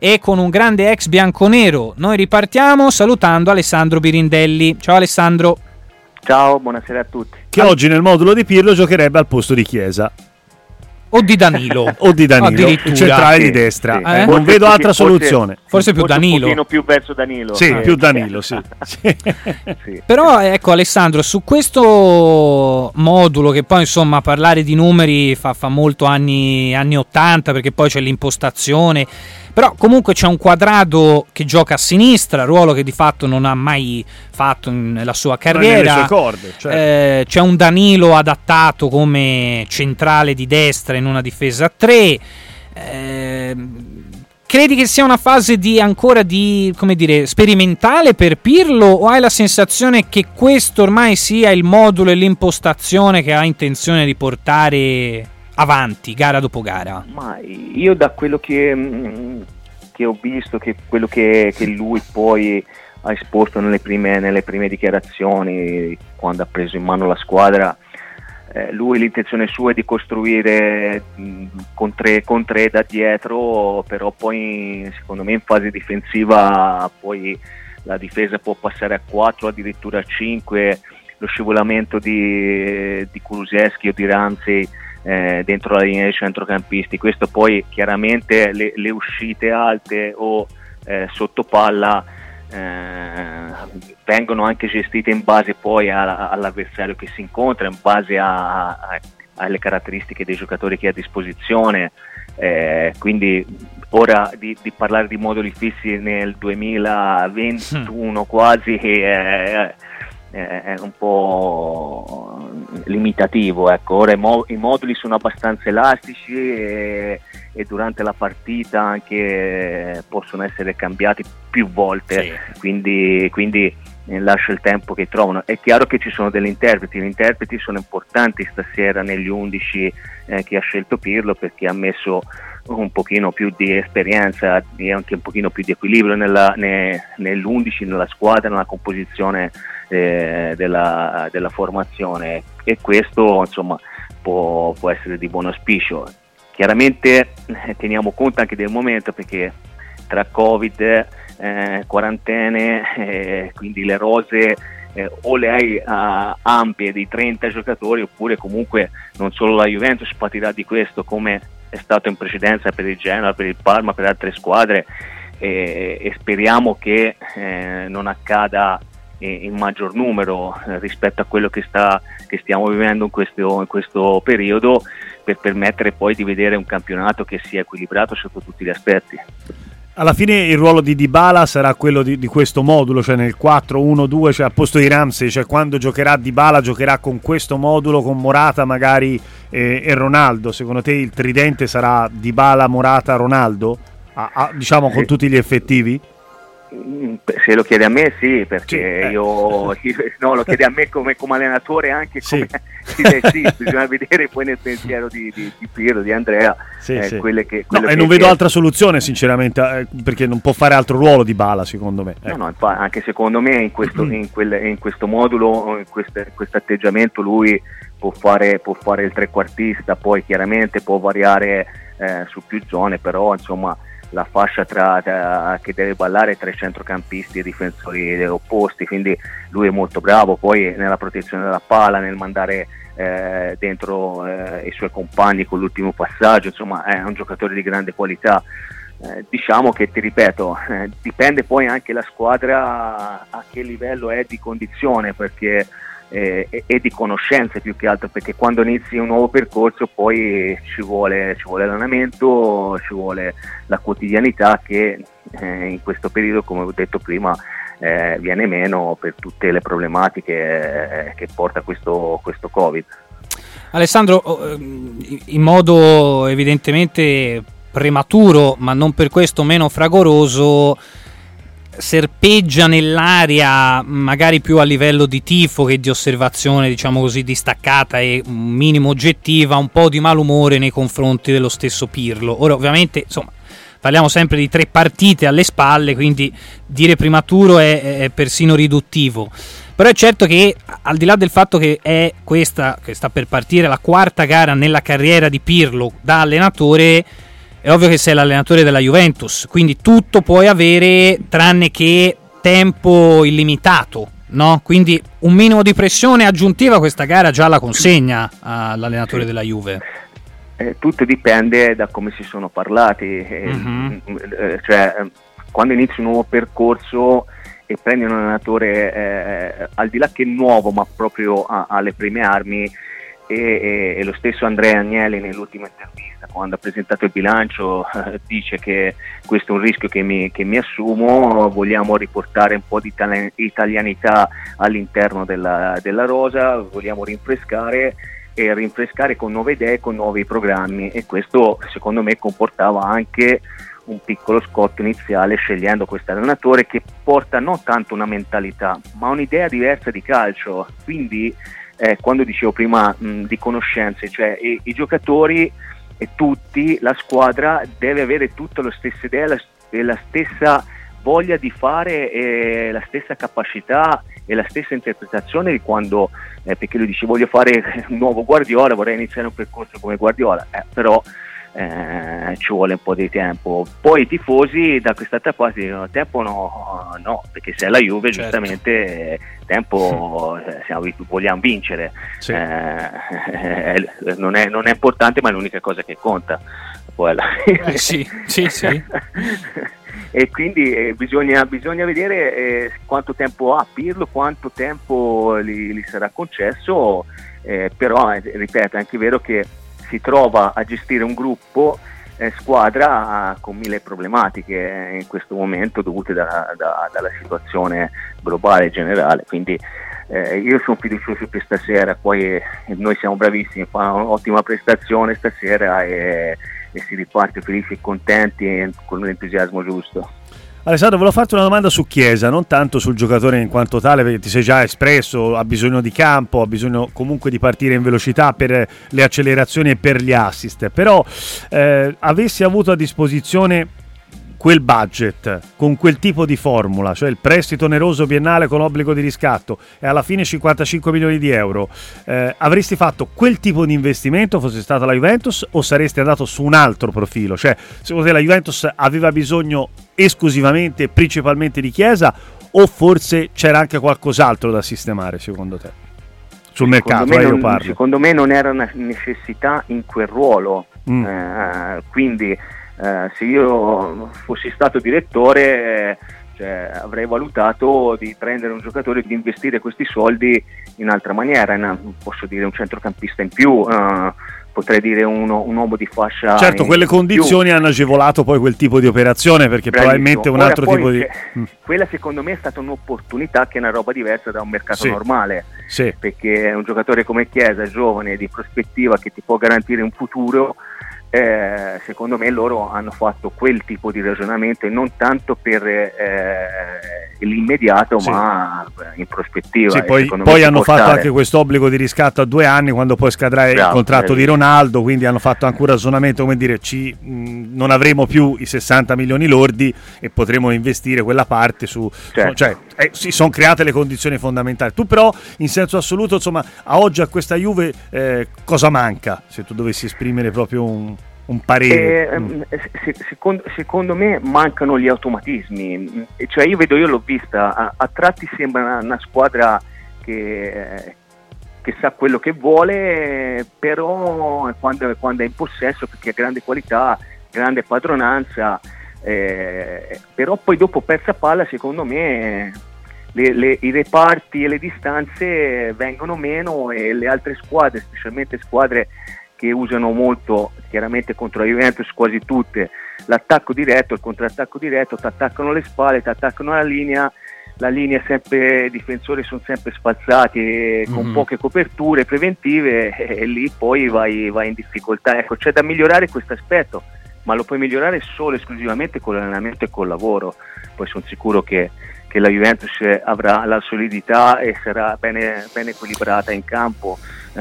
e con un grande ex bianconero. Noi ripartiamo salutando Alessandro Birindelli. Ciao Alessandro. Ciao, buonasera a tutti. Che oggi nel modulo di Pirlo giocherebbe al posto di Chiesa. O di Danilo. O di Danilo, addirittura. centrale di destra. Sì. Non vedo altra soluzione. Forse più Danilo. Un pochino più verso Danilo. Sì, più Danilo, sì. Sì. Però ecco Alessandro, su questo modulo che poi insomma parlare di numeri fa molto anni 80, perché poi c'è l'impostazione, però comunque c'è un Quadrado che gioca a sinistra, ruolo che di fatto non ha mai fatto nella sua carriera. Nelle sue corde, certo. C'è un Danilo adattato come centrale di destra in una difesa a 3. Credi che sia una fase ancora di, come dire, sperimentale per Pirlo, o hai la sensazione che questo ormai sia il modulo e l'impostazione che ha intenzione di portare avanti gara dopo gara? Ma io da quello che ho visto, che quello che lui poi ha esposto nelle prime dichiarazioni quando ha preso in mano la squadra, lui l'intenzione sua è di costruire con tre da dietro, però poi secondo me in fase difensiva poi la difesa può passare a 4, addirittura a 5, lo scivolamento di Kulusevski o di Ramsey dentro la linea dei centrocampisti, questo poi chiaramente le uscite alte o sotto palla vengono anche gestite in base poi all'avversario che si incontra, in base alle caratteristiche dei giocatori che ha a disposizione, quindi ora di parlare di moduli fissi nel 2021 quasi è un po' limitativo, ecco. Ora i moduli sono abbastanza elastici e durante la partita anche possono essere cambiati più volte, sì. Quindi lascia il tempo che trovano. È chiaro che ci sono degli interpreti, gli interpreti sono importanti stasera negli 11 che ha scelto Pirlo, perché ha messo un pochino più di esperienza e anche un pochino più di equilibrio nell'11, nella squadra, nella composizione della formazione, e questo insomma può essere di buon auspicio. Chiaramente teniamo conto anche del momento, perché tra Covid, quarantene, quindi le rose o le hai ampie di 30 giocatori, oppure comunque non solo la Juventus patirà di questo, come è stato in precedenza per il Genoa, per il Parma, per altre squadre, e speriamo che non accada in maggior numero rispetto a quello che stiamo vivendo in questo periodo, per permettere poi di vedere un campionato che sia equilibrato sotto tutti gli aspetti. Alla fine il ruolo di Dybala sarà quello di questo modulo, cioè nel 4-1-2, cioè al posto di Ramsey, cioè quando giocherà Dybala giocherà con questo modulo, con Morata magari e Ronaldo. Secondo te il tridente sarà Dybala, Morata, Ronaldo? Diciamo con tutti gli effettivi? Se lo chiede a me sì, perché sì, io no, lo chiede a me come allenatore, anche come sì, bisogna vedere poi nel pensiero di Pirlo, di Andrea, quelle che non vedo altra soluzione sinceramente, perché non può fare altro ruolo di Bala, secondo me. No, anche secondo me in questo modulo, in questo atteggiamento lui può fare il trequartista, poi chiaramente può variare su più zone, però insomma la fascia che deve ballare tra i centrocampisti e difensori opposti, quindi lui è molto bravo poi nella protezione della palla, nel mandare dentro i suoi compagni con l'ultimo passaggio, insomma è un giocatore di grande qualità. Diciamo che, ti ripeto, dipende poi anche la squadra a che livello è di condizione, perché e di conoscenze più che altro, perché quando inizi un nuovo percorso poi ci vuole allenamento, ci vuole la quotidianità che in questo periodo, come ho detto prima, viene meno per tutte le problematiche che porta questo Covid. Alessandro, in modo evidentemente prematuro, ma non per questo meno fragoroso, serpeggia nell'aria, magari più a livello di tifo che di osservazione, diciamo così, distaccata e un minimo oggettiva, un po' di malumore nei confronti dello stesso Pirlo. Ora ovviamente insomma parliamo sempre di 3 partite alle spalle, quindi dire prematuro è persino riduttivo, però è certo che al di là del fatto che è questa che sta per partire la 4ª gara nella carriera di Pirlo da allenatore, è ovvio che sei l'allenatore della Juventus, quindi tutto puoi avere tranne che tempo illimitato, no? Quindi un minimo di pressione aggiuntiva questa gara già la consegna all'allenatore della Juve. Tutto dipende da come si sono parlati, cioè quando inizi un nuovo percorso e prendi un allenatore al di là che nuovo, ma proprio alle prime armi, e lo stesso Andrea Agnelli nell'ultima intervista, quando ha presentato il bilancio, dice che questo è un rischio che mi assumo, vogliamo riportare un po' di italianità all'interno della rosa, vogliamo rinfrescare con nuove idee, con nuovi programmi, e questo secondo me comportava anche un piccolo scotto iniziale scegliendo questo allenatore che porta non tanto una mentalità ma un'idea diversa di calcio. Quindi quando dicevo prima di conoscenze, cioè i giocatori e tutti, la squadra deve avere tutta la stessa idea e la stessa voglia di fare e la stessa capacità e la stessa interpretazione di quando, perché lui dice voglio fare un nuovo Guardiola, vorrei iniziare un percorso come Guardiola, però ci vuole un po' di tempo. Poi i tifosi da quest'altra parte dicono tempo no, perché se è la Juve, certo, giustamente tempo vogliamo vincere, sì. Non è importante, ma è l'unica cosa che conta poi sì. E quindi bisogna vedere quanto tempo ha Pirlo, quanto tempo gli sarà concesso, però ripeto, è anche vero che si trova a gestire un gruppo squadra con 1000 problematiche in questo momento dovute dalla situazione globale generale, quindi io sono fiducioso per stasera, poi noi siamo bravissimi, fa un'ottima prestazione stasera e si riparte felici e contenti con l'entusiasmo giusto. Alessandro, volevo farti una domanda su Chiesa, non tanto sul giocatore in quanto tale, perché ti sei già espresso, ha bisogno di campo, ha bisogno comunque di partire in velocità per le accelerazioni e per gli assist, però avessi avuto a disposizione quel budget, con quel tipo di formula, cioè il prestito oneroso biennale con obbligo di riscatto e alla fine 55 milioni di euro, avresti fatto quel tipo di investimento fosse stata la Juventus o saresti andato su un altro profilo? Cioè, secondo te la Juventus aveva bisogno esclusivamente e principalmente di Chiesa o forse c'era anche qualcos'altro da sistemare secondo te? Sul mercato, io parlo. Secondo me non era una necessità in quel ruolo, quindi se io fossi stato direttore avrei valutato di prendere un giocatore e di investire questi soldi in altra maniera, posso dire un centrocampista in più, potrei dire un uomo di fascia. Certo, quelle condizioni hanno agevolato poi quel tipo di operazione, perché probabilmente un altro tipo di... Quella secondo me è stata un'opportunità che è una roba diversa da un mercato normale, sì. Perché un giocatore come Chiesa, giovane, di prospettiva, che ti può garantire un futuro, secondo me loro hanno fatto quel tipo di ragionamento e non tanto per l'immediato, sì, ma in prospettiva. Sì, poi hanno fatto anche questo obbligo di riscatto a 2 anni quando poi scadrà il contratto di Ronaldo, quindi hanno fatto anche un ragionamento, come dire, non avremo più i 60 milioni lordi e potremo investire quella parte su, certo. Cioè si sono create le condizioni fondamentali. Tu però in senso assoluto, insomma, a oggi a questa Juve cosa manca, se tu dovessi esprimere proprio un parere? Secondo me mancano gli automatismi, cioè io l'ho vista, a tratti sembra una squadra che sa quello che vuole, però quando è in possesso, perché ha grande qualità, grande padronanza, però poi dopo persa palla secondo me i reparti e le distanze vengono meno e le altre squadre, specialmente squadre che usano molto, chiaramente contro la Juventus quasi tutte, l'attacco diretto, il contrattacco diretto, ti attaccano le spalle, ti attaccano la linea è sempre, i difensori sono sempre spalzati con poche coperture preventive e lì poi vai in difficoltà. Ecco, c'è da migliorare questo aspetto, ma lo puoi migliorare solo esclusivamente con l'allenamento e col lavoro. Poi sono sicuro che la Juventus avrà la solidità e sarà bene equilibrata in campo,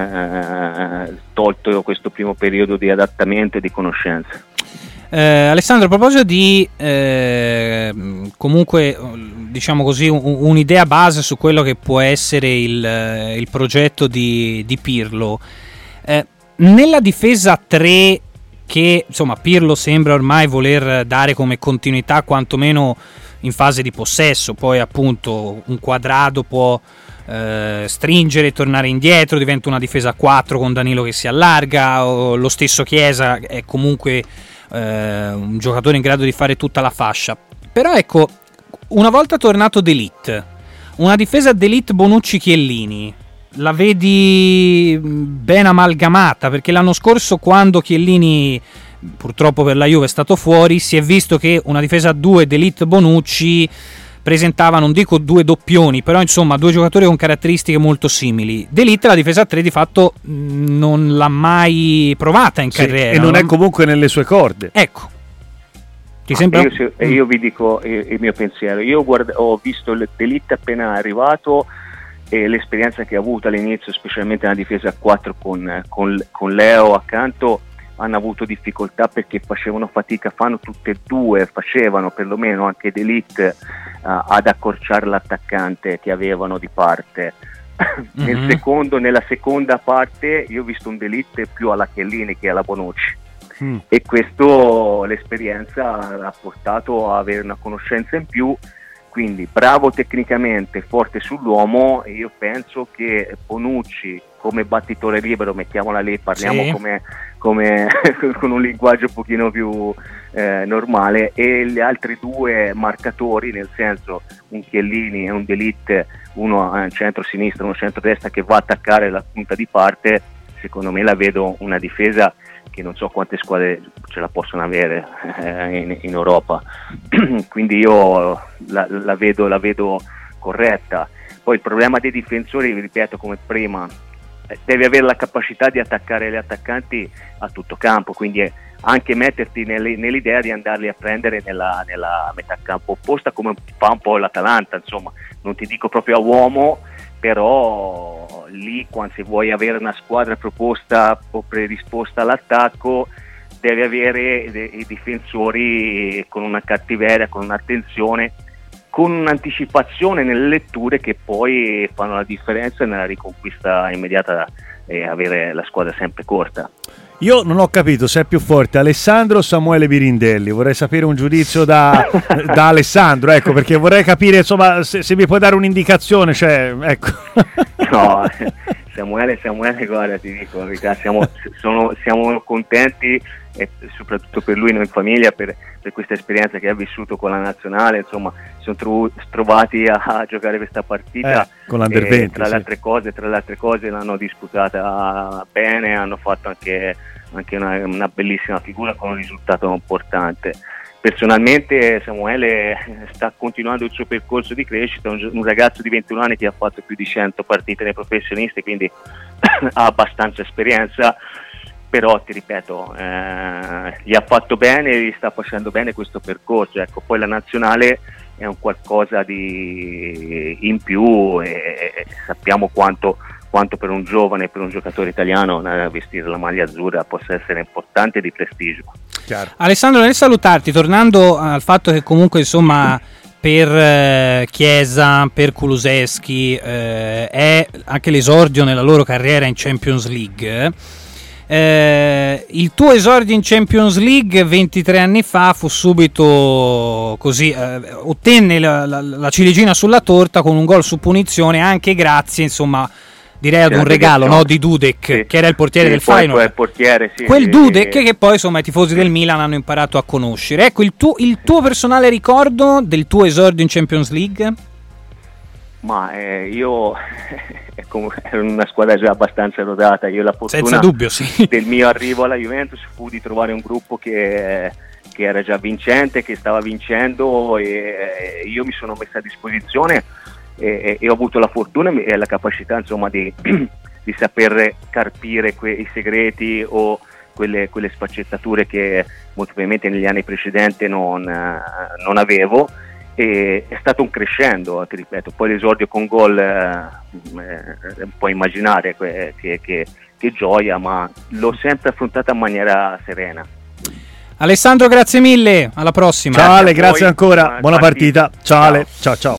tolto questo primo periodo di adattamento e di conoscenza. Alessandro, a proposito di comunque diciamo così un'idea base su quello che può essere il progetto di Pirlo, nella difesa 3 che insomma Pirlo sembra ormai voler dare come continuità quantomeno in fase di possesso. Poi appunto un Quadrado può stringere e tornare indietro, diventa una difesa a 4 con Danilo che si allarga, o lo stesso Chiesa è comunque un giocatore in grado di fare tutta la fascia. Però ecco, una volta tornato De Ligt, una difesa De Ligt, Bonucci, Chiellini la vedi ben amalgamata? Perché l'anno scorso, quando Chiellini purtroppo per la Juve è stato fuori, si è visto che una difesa a 2 De Ligt, Bonucci presentava, non dico due doppioni, però insomma due giocatori con caratteristiche molto simili. De Ligt la difesa a 3 di fatto non l'ha mai provata in carriera, e non è comunque nelle sue corde. Ecco, ti sembra? Io vi dico il mio pensiero. Io ho visto De Ligt appena arrivato e l'esperienza che ha avuto all'inizio, specialmente nella difesa a 4 con Leo accanto, hanno avuto difficoltà perché facevano fatica, facevano perlomeno anche De Ligt ad accorciare l'attaccante che avevano di parte. Nella seconda parte io ho visto un De Ligt più alla Chiellini che alla Bonucci, e questo l'esperienza ha portato a avere una conoscenza in più. Quindi bravo tecnicamente, forte sull'uomo, e io penso che Bonucci come battitore libero, mettiamola lì, parliamo come con un linguaggio un pochino più normale, e gli altri due marcatori, nel senso un Chiellini e un De Ligt, uno a centro-sinistra, uno a centro-destra, che va a attaccare la punta di parte. Secondo me la vedo una difesa che non so quante squadre ce la possono avere in Europa. Quindi io la vedo corretta. Poi il problema dei difensori, vi ripeto come prima, devi avere la capacità di attaccare gli attaccanti a tutto campo, quindi anche metterti nell'idea di andarli a prendere nella metà campo opposta, come fa un po' l'Atalanta. Insomma, non ti dico proprio a uomo, però lì, quando se vuoi avere una squadra proposta o predisposta all'attacco, devi avere i difensori con una cattiveria, con un'attenzione, con un'anticipazione nelle letture, che poi fanno la differenza nella riconquista immediata e avere la squadra sempre corta. Io non ho capito se è più forte Alessandro o Samuele Birindelli. Vorrei sapere un giudizio da Alessandro, ecco, perché vorrei capire, insomma, se mi puoi dare un'indicazione, cioè, ecco. No, Samuele, guarda, ti dico la verità, siamo contenti, e soprattutto per lui, noi in famiglia, per questa esperienza che ha vissuto con la nazionale. Insomma, si sono trovati a giocare questa partita con l'Under 20, tra le altre cose l'hanno disputata bene, hanno fatto anche una bellissima figura con un risultato importante. Personalmente Samuele sta continuando il suo percorso di crescita, un ragazzo di 21 anni che ha fatto più di 100 partite nei professionisti, quindi ha abbastanza esperienza. Però ti ripeto, gli ha fatto bene, gli sta facendo bene questo percorso. Ecco, poi la nazionale è un qualcosa di in più, e sappiamo quanto per un giovane, per un giocatore italiano, vestire la maglia azzurra possa essere importante e di prestigio. Chiaro. Alessandro, nel salutarti, tornando al fatto che comunque insomma per Chiesa, per Kulusevski è anche l'esordio nella loro carriera in Champions League. Il tuo esordio in Champions League 23 anni fa fu subito così, ottenne la ciliegina sulla torta con un gol su punizione, anche grazie, insomma, direi ad un regalo, no, di Dudek, sì, che era il portiere del Feyenoord. Quel Dudek che poi insomma i tifosi del Milan hanno imparato a conoscere. Ecco, il tuo personale ricordo del tuo esordio in Champions League? Ma io ero in una squadra già abbastanza rodata. Io la fortuna, senza dubbio, sì, del mio arrivo alla Juventus fu di trovare un gruppo che era già vincente, che stava vincendo, e io mi sono messo a disposizione e ho avuto la fortuna e la capacità, insomma, di saper carpire i segreti o quelle sfaccettature che molto probabilmente negli anni precedenti non avevo. E è stato un crescendo, ti ripeto. Poi l'esordio con gol puoi immaginare che gioia, ma l'ho sempre affrontata in maniera serena. Alessandro, grazie mille, alla prossima. Ciao Ale, grazie ancora, buona partita. Ciao Ale, ciao.